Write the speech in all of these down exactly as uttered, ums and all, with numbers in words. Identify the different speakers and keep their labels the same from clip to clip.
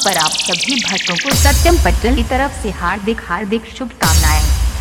Speaker 1: पर आप सभी भक्तों को सत्यम पटेल की तरफ से हार्दिक हार्दिक शुभकामनाएं।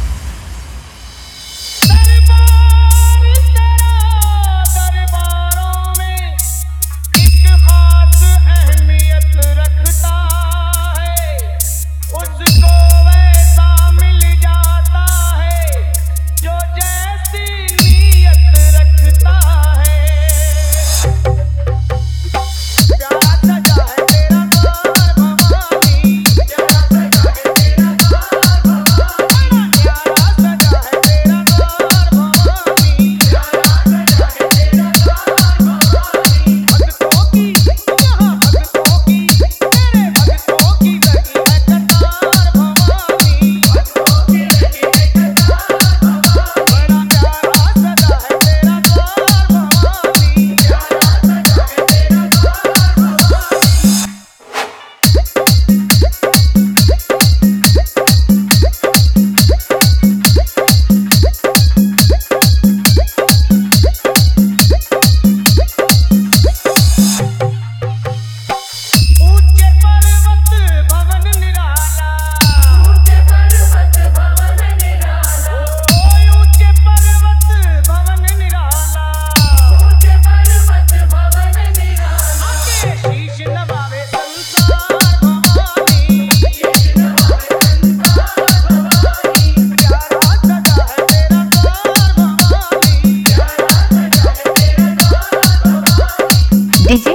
Speaker 1: DJ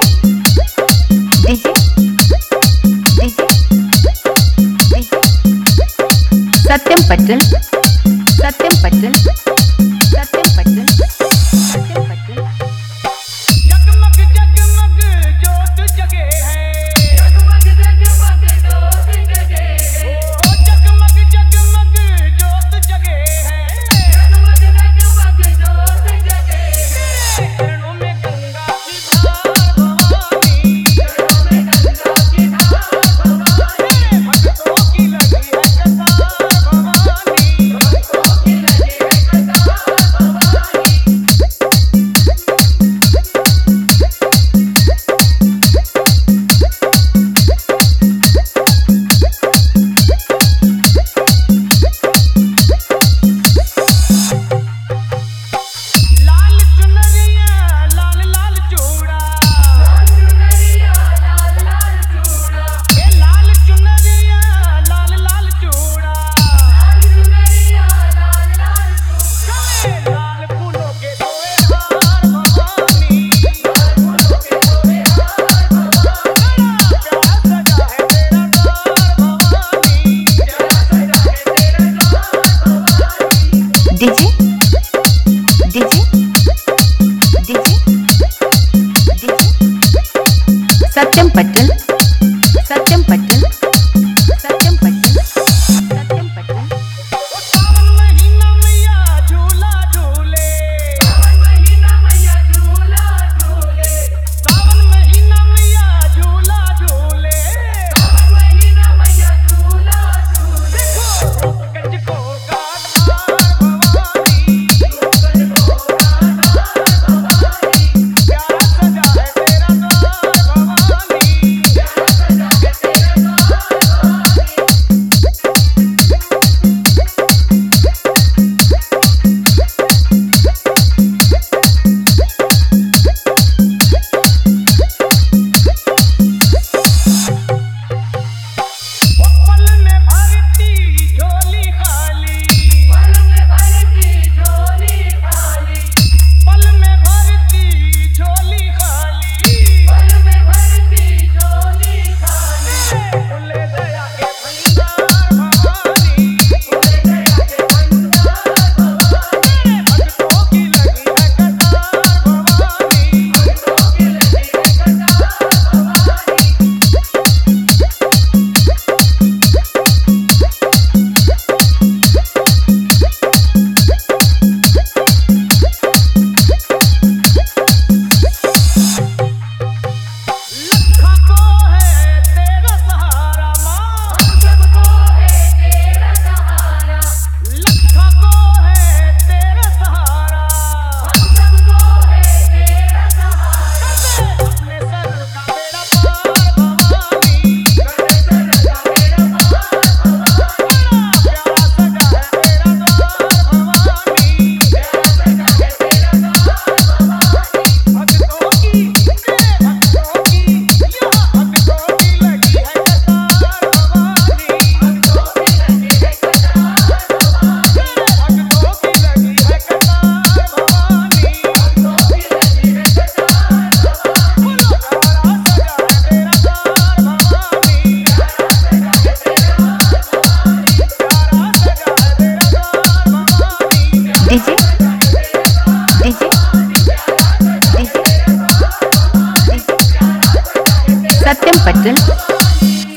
Speaker 1: DJ DJ DJ Satyam Patel Satyam Patel Satyam Patel Satyam Patel.
Speaker 2: जगमग जगमग जोत जगे है, जगमग जगमग जोत जगे है, ओ जगमग जगमग जोत जगे है, जगमग जगमग जोत जगे है। चरणों में गंगा की धार भवानी, चरणों में गंगा की धार भवानी, भक्तों की लगी है कतार भवानी।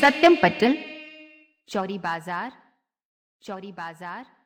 Speaker 1: सत्यम पटल, चौरी बाजार, चौरी बाजार।